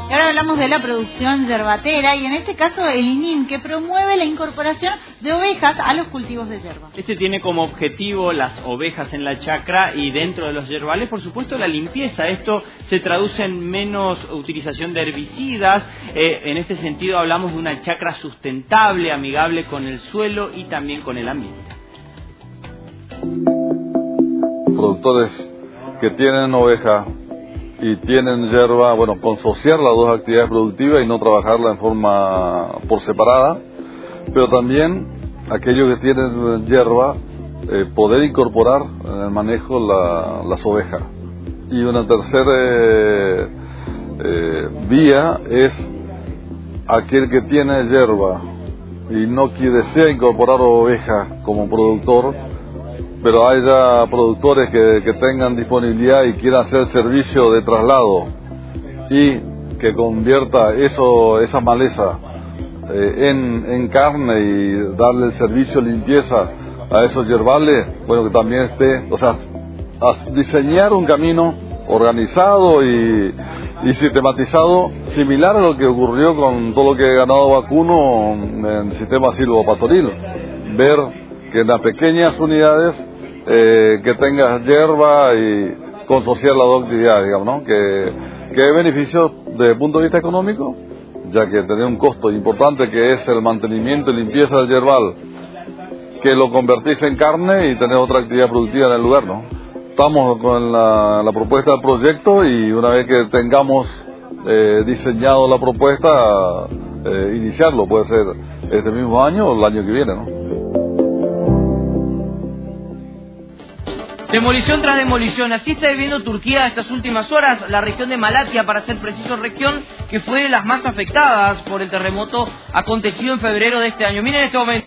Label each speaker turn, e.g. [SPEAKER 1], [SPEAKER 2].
[SPEAKER 1] Y ahora hablamos de la producción yerbatera y en este caso el INIM, que promueve la incorporación de ovejas a los cultivos de yerba.
[SPEAKER 2] Este tiene como objetivo las ovejas en la chacra y dentro de los yerbales, por supuesto, la limpieza. Esto se traduce en menos utilización de herbicidas. En este sentido hablamos de una chacra sustentable, amigable con el suelo y también con el ambiente.
[SPEAKER 3] Productores que tienen oveja y tienen yerba, bueno, consociar las dos actividades productivas y no trabajarla en forma por separada, pero también aquellos que tienen yerba, poder incorporar en el manejo las ovejas. Y una tercera vía es aquel que tiene yerba y no desea incorporar ovejas como productor, pero haya productores que tengan disponibilidad y quieran hacer servicio de traslado y que convierta esa maleza en carne y darle el servicio de limpieza a esos yerbales, bueno, que también esté, o sea, a diseñar un camino organizado y sistematizado, similar a lo que ocurrió con todo lo que ha ganado vacuno en el sistema silvopastoril. Ver que en las pequeñas unidades que tengas yerba y consociar las dos actividades, digamos, ¿no? Que es beneficio desde el punto de vista económico, ya que tiene un costo importante que es el mantenimiento y limpieza del yerbal, que lo convertís en carne y tenés otra actividad productiva en el lugar, ¿no? Estamos con la propuesta del proyecto y una vez que tengamos diseñado la propuesta, iniciarlo, puede ser este mismo año o el año que viene, ¿no?
[SPEAKER 4] Demolición tras demolición, así está viviendo Turquía estas últimas horas, la región de Malatia, para ser preciso, región que fue de las más afectadas por el terremoto acontecido en febrero de este año. Miren este momento.